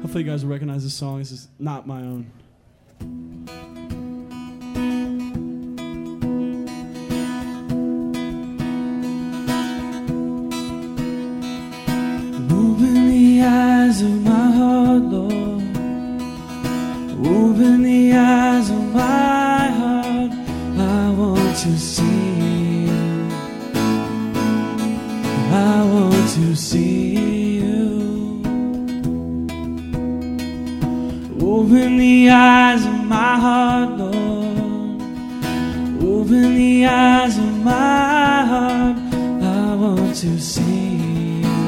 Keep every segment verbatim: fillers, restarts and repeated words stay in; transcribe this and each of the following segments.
Hopefully you guys will recognize this song. This is not my own. Open the eyes of my heart, Lord. Open the eyes of my heart. I want to see you. I want to see you. Open the eyes of my heart, Lord. Open the eyes of my heart. I want to see you.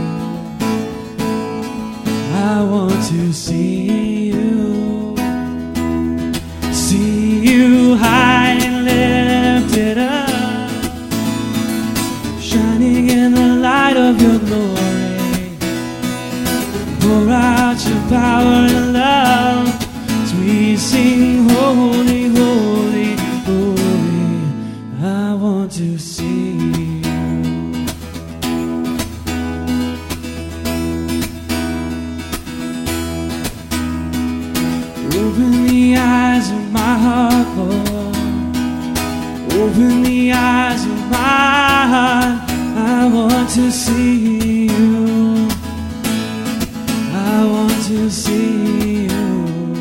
I want to see you. See you high and lifted up, shining in the light of your glory. Pour out your power and love as we sing holy, holy, holy. I want to see you. Open the eyes of my heart, Lord. Open the eyes of my heart. I want to see you. I want to see you.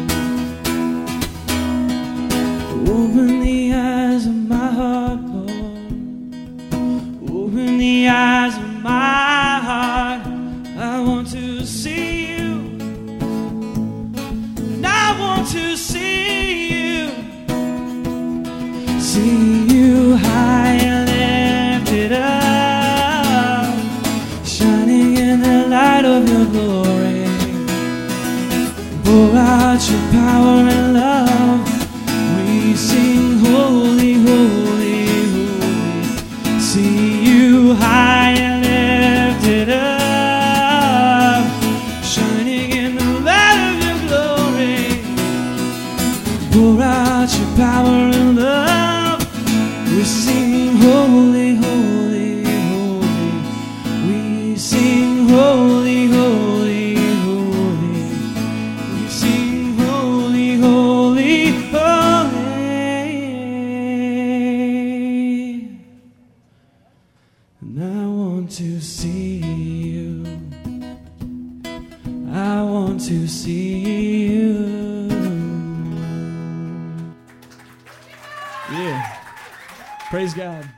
Open the eyes of my heart, Lord. Open the eyes of my heart. I want to see you. I want to see you. See you high and lifted up, shining in the light of your glory. Pour out your power and love. We sing holy, holy, holy. See you high and lifted up, shining in the light of your glory. Pour out your power and love. We sing holy, holy, holy. We sing holy, holy, holy. We sing holy, holy, holy. And I want to see you. I want to see you. Yeah. Praise God.